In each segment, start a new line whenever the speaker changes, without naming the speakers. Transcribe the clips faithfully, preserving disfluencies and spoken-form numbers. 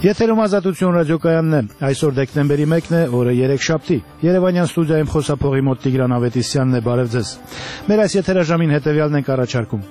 Եթերում Ազատություն ռադիոկայանն է, այսօր դեկտեմբերի մեկն է, օրը երեքշաբթի, Երևանյան ստուդիայում խոսափողի մոտ Տիգրան Ավետիսյանն է, բարև ձեզ։ Մեր այս եթերաժամին հետևյալն ենք առաջարկում։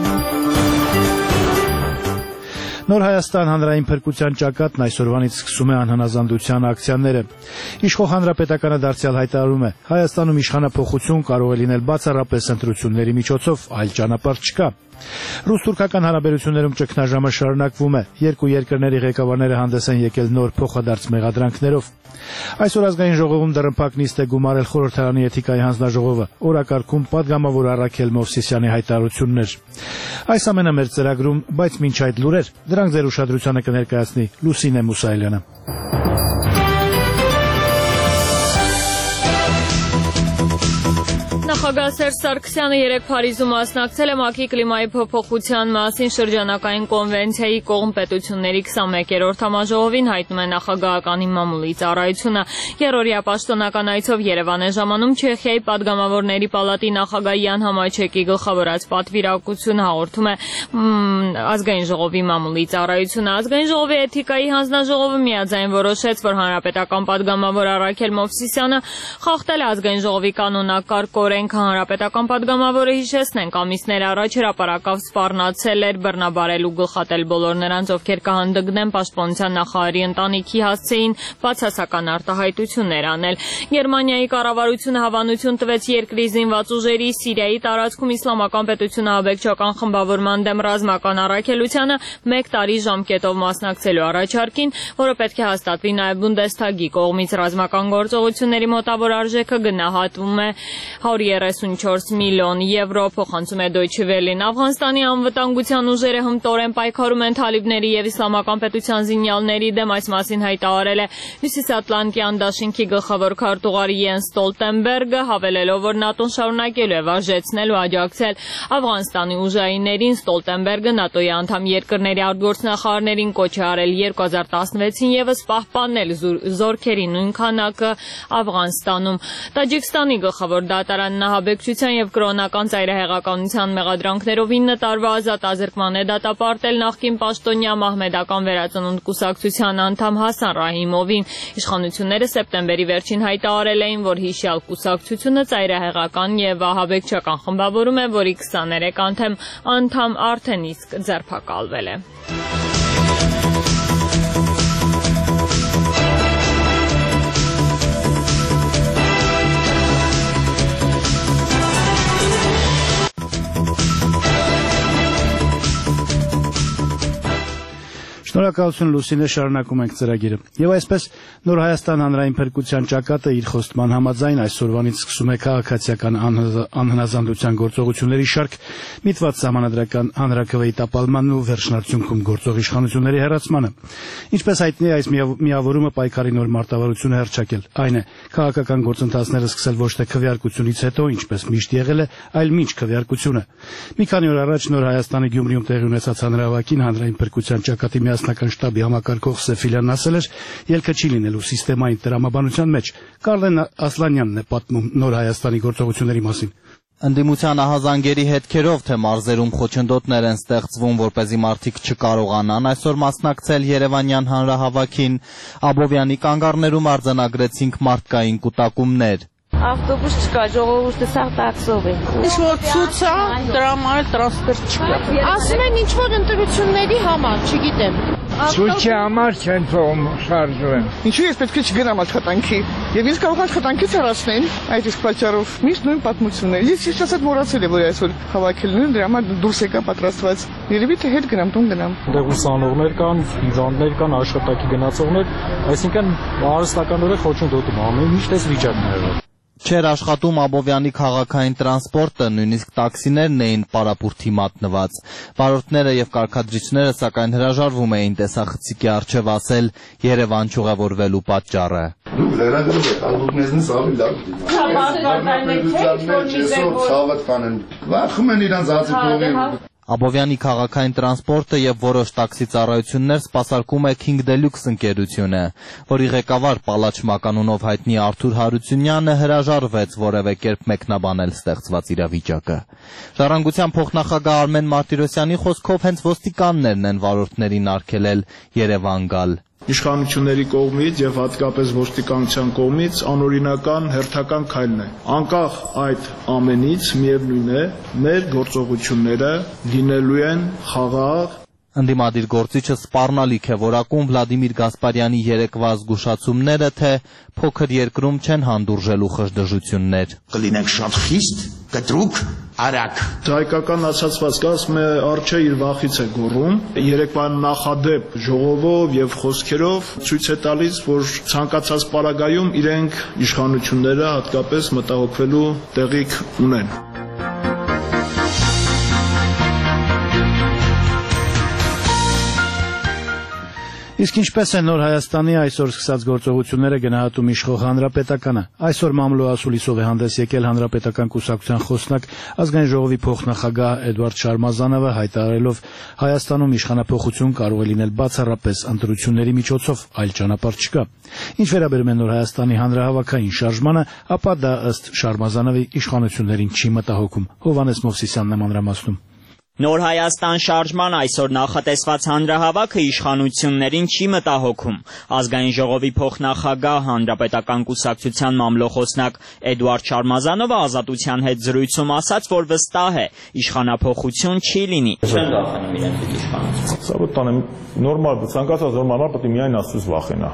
Նոր Հայաստան հանրային փրկության ճակատն այսօրվանից սկսում է անհնազանդության ակցիաները։ Իշխող հանրապետականը դարձյալ հայտարարում է, Հայաստանում իշխանափոխություն կարող է լինել բացառապես ընտրությունների միջոցով, այլ ճանապարհ չկա։ Ռուս-թուրքական հարաբերություններում ճգնաժամը շարունակվում է, երկու երկրների ղեկավարները հանդես են եկել նոր փոխադարձ մեղադրանքներով։ Այսօր ազգային ժողովում դռնփակ նիստ է գումարել խորհրդարանի էթիկայի հանձնաժողովը, օրակարգում պատգամավոր Առաքել Մովսիսյանի հայտարարություններ։ Այս ամենը մեր ծրագրում, բայց մինչ այդ լուրեր, դրանք ձեր ուշադրությանը կներկայացնի Լուսինե Մուսայելյանը։
Նախագահ Սերժ Սարգսյանը երեկ Փարիզում մասնակցել է ՄԱԿ-ի կլիմայի փոփոխության մասին շրջանական կոնվենցիայի կողմ պետությունների քսանմեկերորդ համաժողովին, հայտնում է նախագահականի մամուլի ծառայությունը։ Երրորդյա պաշտոնական այցով Երևան է ժամանում Չեխիայի падգամավորների պալատի նախագահ Յան Համայչեկի գլխավորած պատվիրակությունը, հաղորդում է ազգային ժողովի մամուլի ծառայությունը։ Ազգային ժողովի էթիկայի հանձնաժողովը միաձայն որոշեց, որ հանրապետական падգամավոր Առաքել Մովսիսյանը խախտել է ազգային ժողովի կանոնակարգ օրենքը։ Հանրապետական падգամավորը, հիշեցնենք, ամիսներ առաջ հրապարակավ սպառնացել էր բռնաբարել ու գլխատել բոլոր նրանց, ովքեր կհանդգնեն պաշտպանության նախարարի ընտանիքի, հասցեին բացասական արտահայտություններ անել։ Գերմանիայի կառավարությունը հավանություն տվեց երկրի զինված ուժերի Սիրիայի տարածքում իսլամական պետությունը ահաբեկչական խմբավորման դեմ ռազմական առաքելությանը մեկ տարի ժամկետով մասնակցելու առաջարկին, որը պետք է հաստատվի նաև Բունդեսթագի կողմից։ Ռազմական գործողությունների մոտավոր արժեքը գնահատվում է հարյուր երեսունչորս միլիոն եվրո, փոխանցում է Դոյչե Վելին։ Աֆղանստանի անվտանգության ուժերը հմտորեն պայքարում են թալիբների եւ իսլամական պետության զինյալների դեմ, այս մասին հայտարարել է Հյուսիսատլանտյան դաշինքի գլխավոր քարտուղար Յենս Ստոլտենբերգը, հավելելով, որ ՆԱՏՕ-ն շարունակելու է վարժեցնել ու աջակցել Աֆղանստանի ուժայիններին։ Ստոլտենբերգը ՆԱՏՕ-ի անդամ երկրների արտգործնախարարներին կոչ է արել երկու հազար տասնվեցին եւս պահպանել զորքերի նույն քանակը Աֆղանստանում։ Տաջիկստանի գլխավոր դատարանն ահաբեկչության եւ կրոնական ծայրահեղականության մեղադրանքներով ինը տարվա ազատ ազրկման է դատապարտել նախկին պաշտոնյա Մահմեդական վերածնունդ կուսակցության անդամ Հասան Ռահիմովին։ Իշխանությունները սեպտեմբերի վերջին հայտարարել էին, որ հիշյալ կուսակցությունը ծայրահեղական եւ ահաբեկչական խմբավորում է, որի քսաներեք անդամ անդամ արդեն իսկ ձերբակալվել է։
Շնորհակալություն Լուսինե, շարունակում ենք ծրագիրը։ Եվ այսպես Նոր Հայաստան հանրային փրկության ճակատը իր խոստման համաձայն այսօրվանից սկսում է քաղաքացիական անհնազանդության գործողությունների շարք, միտված սահմանադրական հանրաքվեի տապալմանն ու վերջնարդյունքում գործող իշխանությունների հեռացմանը։ Ինչպես հայտնի է, այս միավորումը պայքարի նոր մարտավարություն է հռչակել։ Այն է, քաղաքական գործընթացները սկսել ոչ թե քվեարկությունից հետո, ինչպես միշտ եղել է, այլ մինչ քվեարկությունը։ Մի քանի օր առաջ Նոր Հայաստանի Գյումրիում տեղի ունեցած հանրահավաքին հանրային փրկության ճակատի միասնական շտաբի համակարգող Սեֆիլյանն ասել էր, ելքը չի լինելու սիստեմային տրամաբանության մեջ։ Կարլեն Ասլանյանն է պատմում Նոր Հայաստանի գործողությունների մասին։
Ընդդիմության ահազանգերի հետքերով, թե մարզերում խոչընդոտներ են ստեղծվում, որպեսզի մարդիկ չկարողանան այսօր մասնակցել Երևանյան հանրահավաքին, Աբովյանի կանգառներում արձանագրեցինք մարդկային կուտակումներ։
Ավտոբուս չկա, ժողովուրդը սաղ տաքսով է։ Ինչ-որ ցույց է, դրա համար տրանսպորտ չկա։ Ասում են ինչ-որ ընտրությունների համար, չգիտեմ։
Ցույցի համար չեն թողում շարժվեն։
Ինչու ես պետք է չգնամ աշխատանքի։ Եվ ես կարող եմ աշխատանքից հեռացնել այդ իսկ պատճառով։ Միշտ նույն պատմությունն է։ Ես ես ասած մոռացել եմ, որ այսօր հավաքելն են, դրա համար դուրս եկա պատրաստված։ Երևի թե հետ գնամ, տուն գնամ։
Դեղ ուսանողներ կան, հիվանդներ կան, աշխատակի գնացողներ, այսինքն հարստականորեն խոչընդոտում ամեն միշտ էս վիճակն է եղել։
Չէր աշխատում Աբովյանի քաղաքային տրանսպորտը, նույնիսկ տաքսիներն էին պարապուրդի մատնված։ Վարորդները եւ կարգադրիչները սակայն հրաժարվում էին տեսախցիկի առջև ասել Երևան չուղևորվելու պատճառը։
Դուք լրագրող եք, դուք մեզնից ավելի լավ։ Վախում են իրանց ածիկողին։
Աբովյանի քաղաքային տրանսպորտը եւ որոշ տաքսի ծառայություններ սպասարկում է King Deluxe ընկերությունը, որի ղեկավար Պալաչ Մականունով հայտնի Արթուր Հարությունյանը հրաժարվեց որևէ կերպ մեկնաբանել ստեղծված իրավիճակը։ Ժառանգության փոխնախագահ Արմեն Մարտիրոսյանի խոսքով հենց ոստիկաններն են վարորդներին արգելել Երևան գալ։
իշխանությունների կողմից եւ հատկապես ոստիկանության կողմից անօրինական հերթական քայլն է։ Անկախ այդ ամենից միևնույն է, մեր գործողությունները լինելու են խաղաղ։
Ընդդիմադիր գործիչը սպառնալիք է որակում Վլադիմիր Գասպարյանի երեկվա զգուշացումները, թե փոքր երկրում չեն հանդուրժելու խժդժություններ։
Կլինենք շատ խիստ, կտրուկ, արագ։
Հայկական ասացվածքը ասում է արջը իր վախից է գոռում։ Երեկվա նախադեպ ժողովով եւ խոսքերով ցույց է տալիս, որ ցանկացած պարագայում իրենք իշխանությունները հատկապես մտահոգվելու տեղիք ունեն։
Իսկ ինչպես է Նոր Հայաստանի այսօր սկսած գործողությունները գնահատում իշխող Հանրապետականը։ Այսօր մամլո ասուլիսով է հանդես եկել Հանրապետական կուսակցության խոսնակ ազգային ժողովի փոխնախագահ Էդվարդ Շարմազանովը, հայտարարելով Հայաստանում իշխանափոխություն կարող է լինել բացառապես ընտրությունների միջոցով, այլ ճանապարհ չկա։ Ինչ վերաբերում է Նոր Հայաստանի հանրահավաքային շարժմանը, ապա դա ըստ Շարմազանովի իշխանություններին չի մտահոգում։ Հովհաննես Մովսիսյանն է մանրամասնում։
Նոր Հայաստան շարժման այսօր նախատեսված հանրահավաքը իշխանություններին չի մտահոգում։ Ազգային ժողովի փոխնախագահ Հանրապետական կուսակցության մամլոխոսնակ Էդվարդ Շարմազանովը Ազատության հետ զրույցում ասաց, որ վստահ է, իշխանափոխություն չի լինի։ Չեն վախենում իրենց իշխանությունից։
Սա բտան նորմալ, ցանկացած նորմալ պետք է միայն Աստծուց վախենա։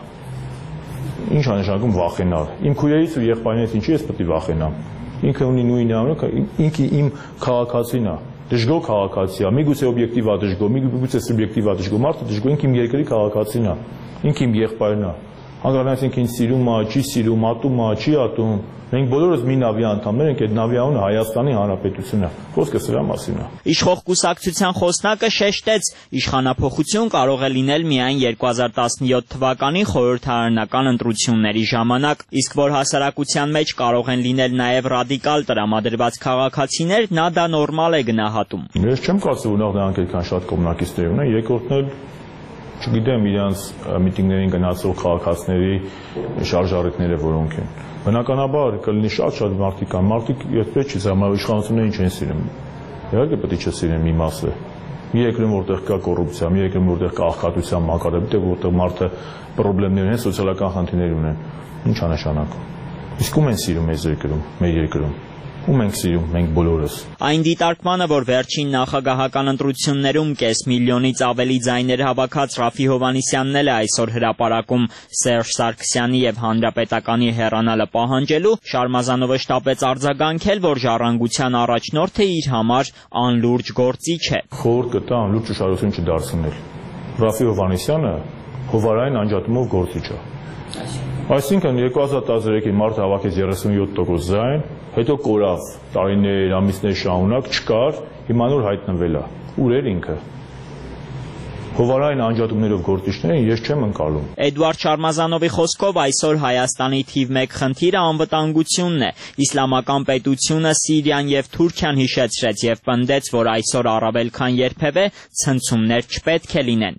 Ինչ է նշանակում վախենալ։ Իմ քույրերից ու եղբայրներից ինչի ես պետք է վախենամ։ Ինքը ունի նույն անունը, ինքը իմ քաղաքացին է։ Դժգոհ քաղաքացի է, միգուցե օբյեկտիվ է դժգոհ, միգուցե սուբյեկտիվ է դժգոհ, մարդը դժգոհ ինքը իմ երկրի քաղաքացին է, ինքը իմ եղբայրն է։ Հանկարծ ինքը ինձ սիրում է, չի սիրում, ատում է, չի ատում։ Մենք բոլորս մի նավի անդամներ ենք, այդ նավի անունը Հայաստանի Հանրապետությունն է։ Խոսքը սրա մասին է։
Իշխող կուսակցության խոսնակը շեշտեց, իշխանափոխություն կարող է լինել միայն երկու հազար տասնյոթ թվականի խորհրդարանական ընտրությունների ժամանակ, իսկ որ հասարակության մեջ կարող են լինել նաև ռադիկալ տրամադրված քաղաքացիներ, նա դա նորմալ է գնահատում։
Ես չեմ կարծում, որ նրանք այդքան շատ կողմնակիցներ ունեն, երկրորդն էլ չգիտեմ իրանց միտինգներին գնացող քաղաքացիների շարժառիթները որոնք են։ Բնականաբար կլինի շատ-շատ մարդիկ կան, մարդիկ այդպես չի զամար իշխանություններին չեն սիրում։ Իհարկե պետք է չսիրեն մի մասը։ Մի երկրում որտեղ կա կոռուպցիա, մի երկրում որտեղ կա աղքատության մակարդակ, որտեղ մարդը խնդիրներ ունեն, սոցիալական խնդիրներ ունեն։ Ինչ է նշանակում։ Իսկ ում են սիրում այս երկրում, մեր երկրում։ Ում ենք սիրում, մենք բոլորս։
Այն դիտարկմանը, որ վերջին նախագահական ընտրություններում կես միլիոնից ավելի ձայներ հավաքած Ռաֆի Հովհաննիսյանն էլ է այսօր հրապարակում Սերժ Սարգսյանի եւ Հանրապետականի հեռանալը պահանջելու, Շարմազանովը շտապեց արձագանքել, որ ժառանգության առաջնորդը իր համար անլուրջ գործիչ է։
Խորհուրդ կտա անլուրջ ուշադրություն չդարձնել։ Ռաֆի Հովհաննիսյանը հովարային անջատումով գործիչ է։ Այսինքն երկու հազար տասներեքին մարդը հավաքեց երեսունյոթ տոկոս ձայն, հետո կորավ տարիներ, ամիսներ շարունակ չկար, հիմա նոր հայտնվել է։ Ուր էր ինքը։ Հովարային անջատումներով գործիչներին ես չեմ ընկալում։
Էդվարդ Շարմազանովի խոսքով այսօր Հայաստանի թիվ մեկ խնդիրը անվտանգությունն է։ Իսլամական պետությունը Սիրիան եւ Թուրքիան հիշեցրեց եւ պնդեց, որ այսօր առավել քան երբևէ ցնցումներ չպետք է լինեն։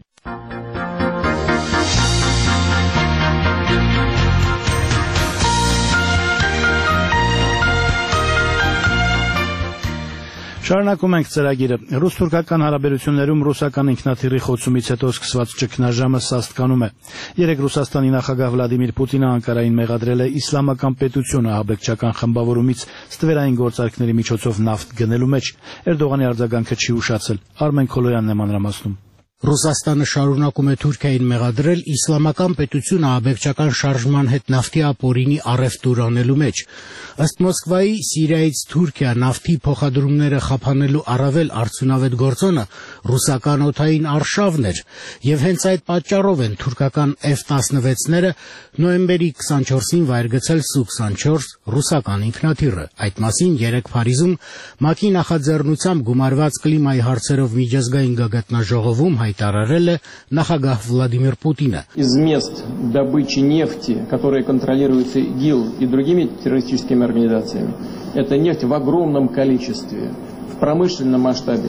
Շարունակում ենք ծրագիրը։ Ռուս-թուրքական հարաբերություններում ռուսական ինքնաթիռի խոցումից հետո սկսված ճգնաժամը սաստկանում է։ Երեկ Ռուսաստանի նախագահ Վլադիմիր Պուտինը Անկարային մեղադրել է իսլամական պետությունը ահաբեկչական խմբավորումից ստվերային գործարքների միջոցով նավթ գնելու մեջ։ Էրդողանի արձագանքը չի ուշացել։ Արմեն Քոլոյանն է մանրամասնում։
Ռուսաստանը շարունակում է Թուրքիային մեղադրել իսլամական պետությունը ահաբեկչական շարժման հետ նավթի ապօրինի առևտուր անելու մեջ։ Ըստ Մոսկվայի, Սիրիայից Թուրքիա նավթի փոխադրումները խափանելու առավել արդյունավետ գործոնը ռուսական օդային արշավն էր, եւ հենց այդ պատճառով են թուրքական F տասնվեցները նոյեմբերի քսանչորսին վայր գցել Սու քսանչորս ռուսական ինքնաթիռը։ Այդ մասին երեկ Փարիզում ՄԱԿ-ի նախաձեռնությամբ գումարված կլիմայի հարցերով միջազգային գագաթնաժողովում հայտարարել է նախագահ Վլադիմիր Պուտինը։
Из мест добычи нефти, которые контролируются ИГИЛ и другими террористическими организациями, это нефть в огромном количестве, в промышленном масштабе.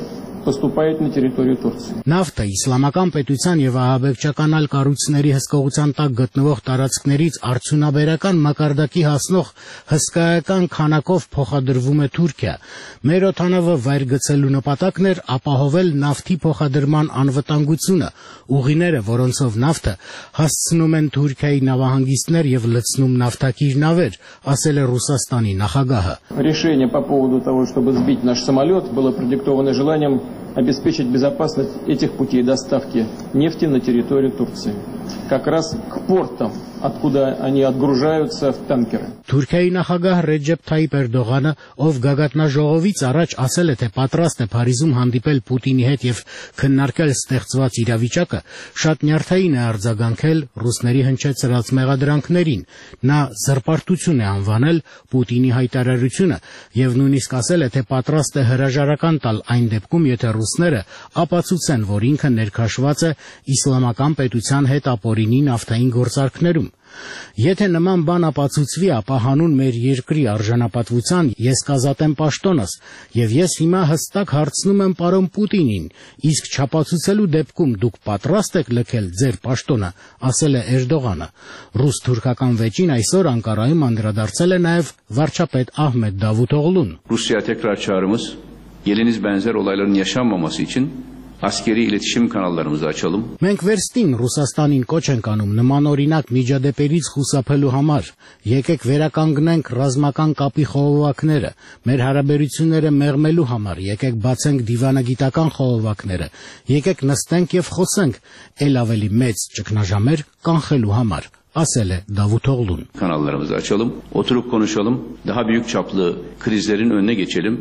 поступает на территорию Турции.
Նավթը իսլամական պետության եւ ահաբեկչական այլ կառույցների հսկողության տակ գտնվող տարածքներից արդյունաբերական մակարդակի հասնող հսկայական քանակով փոխադրվում է Թուրքիա։ Մեր օդանավը վայր գցելու նպատակն էր ապահովել նավթի փոխադրման անվտանգությունը, ուղիները, որոնցով նավթը հասցնում են Թուրքիայի նավահանգիստներ եւ լցնում նավթակիր նավեր, ասել է Ռուսաստանի նախագահը։
Решение по поводу того, чтобы сбить наш самолет, было продиктовано желанием обеспечить безопасность этих путей доставки нефти на территорию Турции, как раз к портам, откуда они отгружаются в танкеры.
Թուրքիայի նախագահ Ռեջեփ Թայիպ Էրդողանը, ով գագաթնաժողովից առաջ ասել է, թե պատրաստ է Փարիզում հանդիպել Պուտինի հետ եւ քննարկել ստեղծված իրավիճակը, շատ նյարդային է արձագանքել ռուսների հնչեցրած մեղադրանքներին։ Նա զրպարտություն է անվանել Պուտինի հայտարարությունը եւ նույնիսկ ասել է, թե պատրաստ է հրաժարական տալ այն դեպքում, եթե ռուսները ապացուցեն, որ ինքը ներքաշված է իսլամական պետության հետ ապօրինի նավթային գործարքներում։ Եթե նման բան ապացուցվի, ապա հանուն մեր երկրի արժանապատվության ես կազատեմ պաշտոնս, եւ ես հիմա հստակ հարցնում եմ պարոն Պուտինին, իսկ չապացուցելու դեպքում դուք պատրաստ եք լքել ձեր պաշտոնը, ասել է Էրդողանը։ Ռուս-թուրքական վեճին այսօր Անկարայում անդրադարձել է նաեւ վարչապետ Ահմեդ Դավութօղլուն։
Rusya'ya tekrar çağrımız, geliniz benzer olayların yaşanmaması için askeri iletişim kanallarımızı açalım.
Մենք վերստին Ռուսաստանին կոչ ենք անում նման օրինակ միջադեպերից խուսափելու համար։ Եկեք վերականգնենք ռազմական կապի խողովակները, մեր հարաբերությունները մեղմելու համար, եկեք բացենք դիվանագիտական խողովակները, եկեք նստենք եւ խոսենք ել ավելի մեծ ճգնաժամեր կանխելու համար, ասել է Դավութօղլուն։
Kanallarımızı açalım, oturup konuşalım, daha büyük çaplı krizlerin önüne geçelim.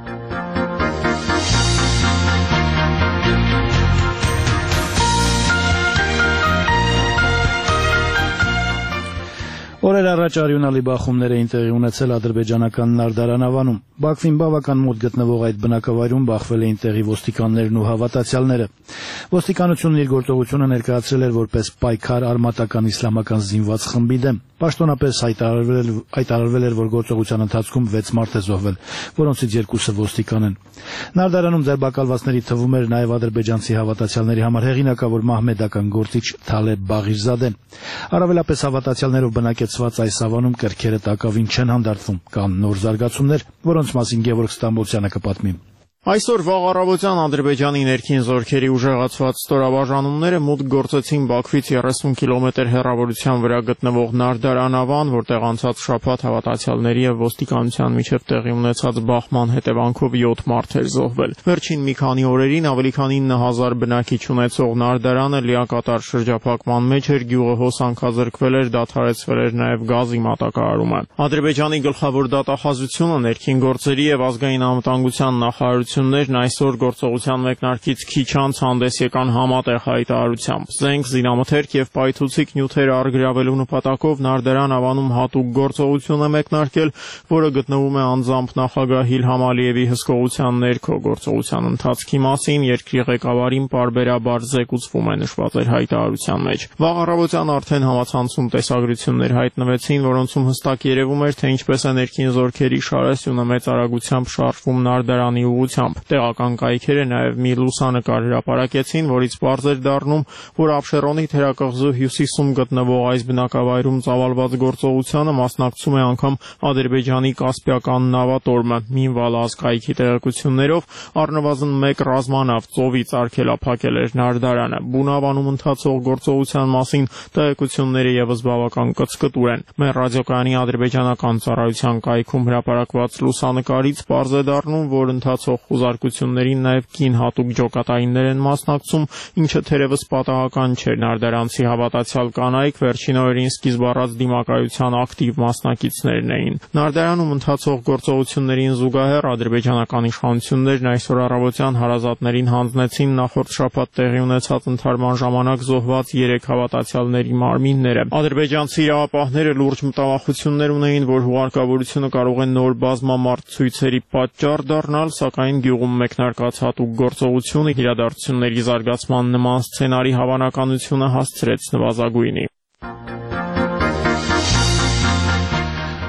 Օրեր առաջ արյունալի բախումներ էին տեղի ունեցել ադրբեջանական Նարդարանավանում։ Բաքվին բավական մոտ գտնվող այդ բնակավայրում բախվել էին տեղի ոստիկաններն ու հավատացյալները։ Ոստիկանությունն իր գործողությունը ներկայացրել էր որպես պայքար արմատական իսլամական զինված խմբի դեմ։ Պաշտոնապես հայտարարվել հայտարարվել էր, որ գործողության ընթացքում վեց մարդ է զոհվել, որոնցից երկուսը ոստիկան են։ Նարդարանում ձերբակալվածների թվում էր նաև ադրբեջանցի հավատացյալների համար հեղինակավոր մահմեդական գործիչ Թալեբ Բաղիրզադեն։ Առավելապես հավատացյալներով բնակեցված այս ավանում կրքերը տակավին չեն հանդարտվում, կան նոր զարգացումներ, որոնց մասին Գևորգ Ստամբոլցյանը կպատմի։
Այսօր վաղ առավոտյան Ադրբեջանի ներքին զորքերի ուժեղացված ստորաբաժանումները մուտք գործեցին Բաքվից երեսուն կիլոմետր հեռավորության վրա գտնվող Նարդարանավան, որտեղ անցած շաբաթ հավատացյալների եւ ոստիկանության միջև տեղի ունեցած բախման հետևանքով յոթ մարդ էր զոհվել։ Վերջին մի քանի օրերին ավելի քան ինը հազար բնակիչ ունեցող Նարդարանը լիակատար շրջափակման մեջ էր, գյուղը հոսանքազրկվել էր, դադարեցվել էր նաեւ գազի մատակարարումը։ Ադրբեջանի գլխավոր դատախազությունը ներքին գործերի եւ ազգային անվտանգության նախարարություններն այսօր գործողության մեկնարկից քիչ անց հանդես եկան համատեղ հայտարարությամբ։ Զենք, զինամթերք եւ պայթուցիկ նյութեր առգրավելու նպատակով Նարդարան ավանում հատուկ գործողություն է մեկնարկել, որը գտնվում է անձամբ նախագահ Իլհամ Ալիևի հսկողության ներքո։ Գործողության ընթացքի մասին երկրի ղեկավարին պարբերաբար զեկուցվում է նշված էր հայտարարության մեջ։ Վաղ առավոտյան արդեն համացանցում տեսագրություններ հայտնվեցին, որոնցում հստակ երևում էր, թե ինչպես է ներքին զորքերի շարասյունը մեծ արագությամբ շարժվում Նարդարանի ուղղությամբ։ Տեղական կայքերը նաև մի լուսանկար հրապարակեցին, որից պարզ էր դառնում, որ Աբշերոնի թերակղզու հյուսիսում գտնվող այս բնակավայրում ծավալված գործողությանը մասնակցում է անգամ Ադրբեջանի Կասպիական նավատորմը։ Մինվալազ կայքի տեղեկություններով առնվազն մեկ ռազմանավ ծովից արգելափակել էր Նարդարանը։ Բունավանում ընթացող գործողության մասին տեղեկությունները եւս բավական կծկտուր են։ Մեր ռադիոկայանի ադրբեջանական ծառայության կայքում հրապարակված լուսանկարից պարզ է դառնում, որ ընթացող խուզարկություններին նաև կին հատուկ ջոկատայիններ են մասնակցում, ինչը թերևս պատահական չէր։ Նարդարանցի հավատացյալ կանայք վերջին օրերին սկիզբ առած դիմակայության ակտիվ մասնակիցներն էին։ Նարդարանում ընթացող գործողություններին զուգահեռ ադրբեջանական իշխանություններն այսօր առավոտյան հարազատներին հանձնեցին նախորդ շաբաթ տեղի ունեցած ընդհարման ժամանակ զոհված երեք հավատացյալների մարմինները։ Ադրբեջանցի իրավապահները լուրջ մտավախություններ ունեին, որ հուղարկավորությունը կարող է նոր բազմամարդ ցույցերի պատճառ դառնալ, սակայն գյուղում մեկնարկած հատուկ գործողությունը իրադարձությունների զարգացման նման սցենարի հավանականությունը հասցրեց նվազագույնի։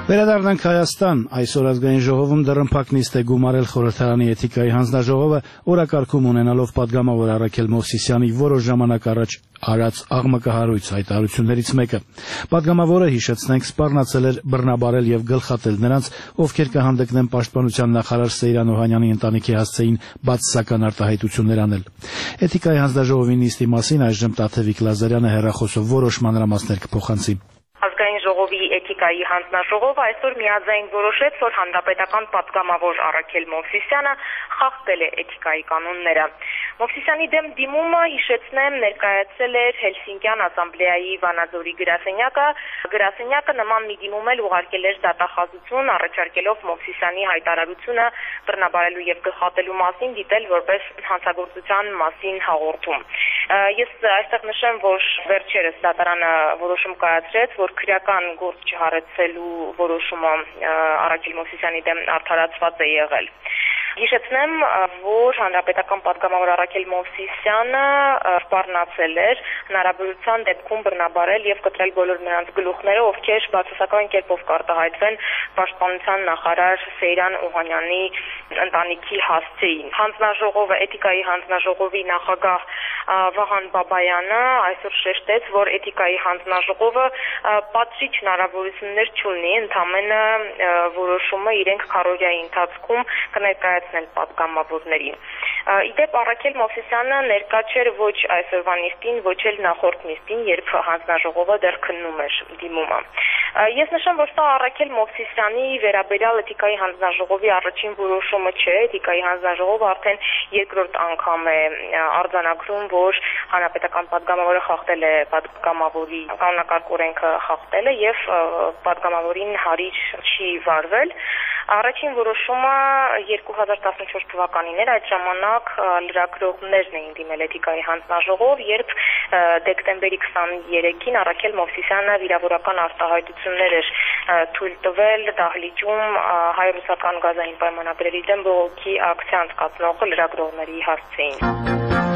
Վերադառնանք Հայաստան, այսօր ազգային ժողովում դռնփակ նիստ է գումարել խորհրդարանի էթիկայի հանձնաժողովը, օրակարգում ունենալով պատգամավոր Առաքել Մովսիսյանի որոշ ժամանակ առաջ արած աղմկահարույց հայտարարություններից մեկը։ Պատգամավորը, հիշեցնենք, սպառնացել էր բռնաբարել եւ գլխատել նրանց, ովքեր կհանդգնեն պաշտպանության նախարար Սեյրան Օհանյանի ընտանիքի հասցեին բացասական արտահայտություններ անել։ Էթիկայի հանձնաժողովի նիստի մասին այժմ Տաթևիկ Լազարյանը հեռախոսով որոշ մանրամասներ կփոխանցի։
Ազգային ժողովի էթիկայի հանձնաժողովը այսօր միաձայն որոշեց, որ հանրապետական պատգամավոր Առաքել Մովսիսյանը խախտել է էթիկայի կանոնները։ Մովսիսյանի դեմ դիմումը, հիշեցնեմ, ներկայացել էր Հելսինկյան ասամբլեայի Վանաձորի գրասենյակը։ Գրասենյակը նման մի դիմում էլ ուղարկել էր դատախազություն, առաջարկելով Մովսիսյանի հայտարարությունը բռնաբարելու եւ գլխատելու մասին դիտել որպես հանցագործության մասին հաղորդում։ Ես այստեղ նշեմ, որ վերջերս դատարանը որոշում կայացրեց, որ քրեական գործ չհարեցելու որոշումը Առաքել Մովսիսյանի դեմ արդարացված է եղել։ Հիշեցնեմ, որ հանրապետական պատգամավոր Առաքել Մովսիսյանը սպառնացել էր հնարավորության դեպքում բռնաբարել եւ կտրել բոլոր նրանց գլուխները, ովքեր բացասական կերպով կարտահայտվեն պաշտպանության նախարար Սեյրան Օհանյանի ընտանիքի հասցեին։ Հանձնաժողովը, էթիկայի հանձնաժողովի նախագահ Վահան Բաբայանը այսօր շեշտեց, որ էթիկայի հանձնաժողովը պատժիչ հնարավորություններ չունի, ընդամենը որոշումը իրենք քարոզիայի ընթացքում կներկայացնեն պատգամավորներին։ Իդեպ Առաքել Մովսիսյանը ներկա չէր ոչ այսօրվա նիստին, ոչ էլ նախորդ նիստին, երբ հանձնաժողովը դեռ քննում էր դիմումը։ Ես նշեմ, որ սա Առաքել Մովսիսյանի վերաբերյալ էթիկայի հանձնաժողովի առաջին որոշումը չէ, էթիկայի հանձնաժողովը արդեն երկրորդ անգամ է արձանագրում, որ հանրապետական պատգամավորը խախտել է պատգամավորի կանոնակարգ օրենքը խախտել է եւ պատգամավորին հարիր չի վարվել։ Առաջին որոշումը երկու հազար տասնչորս թվականին էր, այդ ժամանակ լրագրողներն էին դիմել էթիկայի հանձնաժողով, երբ դեկտեմբերի քսաներեքին Առաքել Մովսիսյանը վիրավորական արտահայտություններ էր թույլ տվել դահլիճում հայ-ռուսական գազային պայմանագրերի դեմ բողոքի ակցիա անցկացնող լրագրողների հասցեին։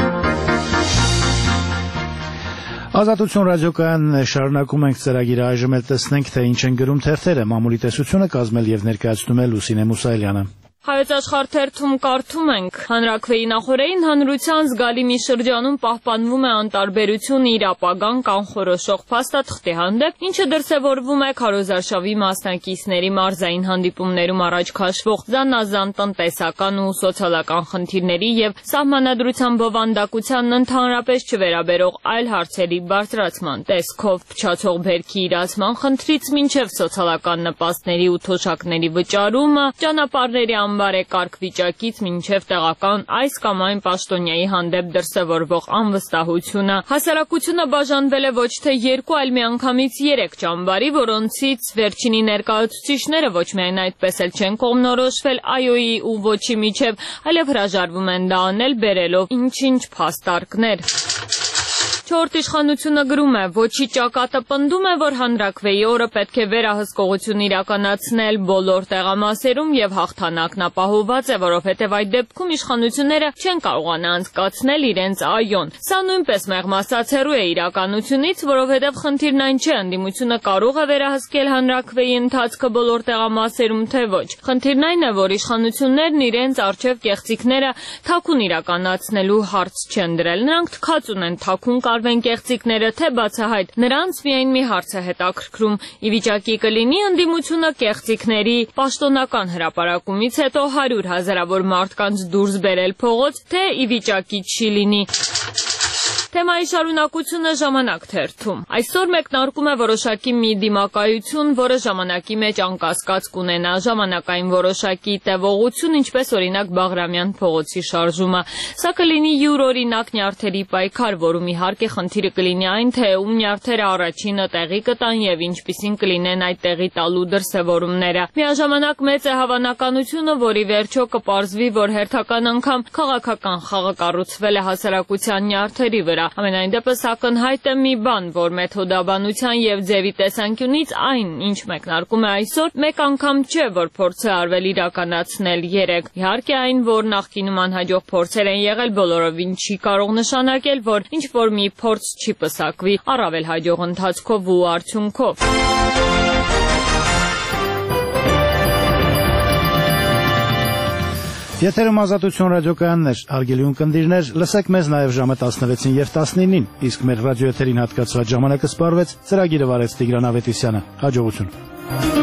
Ազատություն ռադիոկայանն է, շարունակում ենք ծրագիրը, այժմ էլ տեսնենք, թե ինչ են գրում թերթերը, մամուլի տեսությունը կազմել եւ ներկայացնում է Լուսինե Մուսայելյանը։
Հայոց աշխարհ թերթում կարդում ենք. Հանրաքվեի նախօրեին հանրության զգալի մի շրջանում պահպանվում է անտարբերություն իր ապագան կանխորոշող փաստաթղթի հանդեպ, ինչը դրսևորվում է քարոզարշավի մասնակիցների մարզային հանդիպումներում առաջ քաշվող զանազան տնտեսական ու սոցիալական խնդիրների եւ սահմանադրության բովանդակությանն ընդհանրապես չվերաբերող այլ հարցերի բարձրացման տեսքով փչացող բերքի իրացման խնդրից մինչեւ սոցիալական նպաստների ու թոշակների վճարումը, ճանապարհների բարեկարգ վիճակից մինչև տեղական այս կամ այն պաշտոնյայի հանդեպ դրսևորվող անվստահությունը։ Հասարակությունը բաժանվել է ոչ թե երկու, այլ միանգամից երեք ճամբարի, որոնցից վերջինի ներկայացուցիչները ոչ միայն այդպես էլ չեն կողմնորոշվել ԱՅՈ-ի ու ոչի միջև, այլև հրաժարվում են դա անել բերելով ինչ-ինչ փաստարկներ։ Չորրորդ իշխանությունը գրում է. «Ոչի ճակատը պնդում է, որ հանրաքվեի օրը պետք է վերահսկողություն իրականացնել բոլոր տեղամասերում եւ հաղթանակն ապահովված է, որովհետեւ այդ դեպքում իշխանությունները չեն կարողանա անցկացնել իրենց ԱՅՈ-ն։ Սա նույնպես մեղմ ասած հեռու է իրականությունից, որովհետեւ խնդիրն այն չէ, ընդդիմությունը կարող է վերահսկել հանրաքվեի ընթացքը բոլոր տեղամասերում, թե ոչ։ Խնդիրն այն է, որ իշխանություններն իրենց արժեվ կեղծիքները թաքուն իրականացնելու հարց չեն դրել։ Նրանք թքած ունեն թաքուն կարվեն կեղծիքները, թե բացահայտ, նրանց միայն մի հարց է հետաքրքրում. ի վիճակի կլինի ընդդիմությունը կեղծիքների պաշտոնական հրապարակումից հետո հարյուր հազարավոր մարդկանց դուրս բերել փողոց, թե ի վիճակի չի լինի։ Թեմայի շարունակությունը Ժամանակ թերթում։ Այսօր մեկնարկում է որոշակի մի դիմակայություն, որը ժամանակի մեջ անկասկած կունենա ժամանակային որոշակի տևողություն, ինչպես օրինակ Բաղրամյան փողոցի շարժումը։ Սա կլինի յուրօրինակ նյարդերի պայքար, որում իհարկե խնդիրը կլինի այն, թե ում նյարդերը առաջինը տեղի կտան եւ ինչպիսին կլինեն այդ տեղի տալու դրսևորումները։ Միաժամանակ մեծ է հավանականությունը, որ ի վերջո կպարզվի, որ հերթական անգամ քաղաքական խաղը կառուցվել է հասարակության նյարդերի վրա։ Ամենայն դեպս ակնհայտ է մի բան, որ մեթոդաբանության եւ ձևի տեսանկյունից այն, ինչ մեկնարկում է այսօր, մեկ անգամ չէ, որ փորձ է արվել իրականացնել երեք։ Իհարկե այն, որ նախկինում անհաջող փորձեր են եղել, բոլորովին չի կարող նշանակել, որ ինչ որ մի փորձ չի պսակվի առավել հաջող ընթացքով ու արդյունքով։
Եթերում Ազատություն ռադիոկայանն էր, հարգելի ունկնդիրներ, լսեք մեզ նաև ժամը տասնվեցին եւ տասնինին, իսկ մեր ռադիոեթերին հատկացված ժամանակը սպառվեց, ծրագիրը վարեց Տիգրան Ավետիսյանը։ Հաջողություն։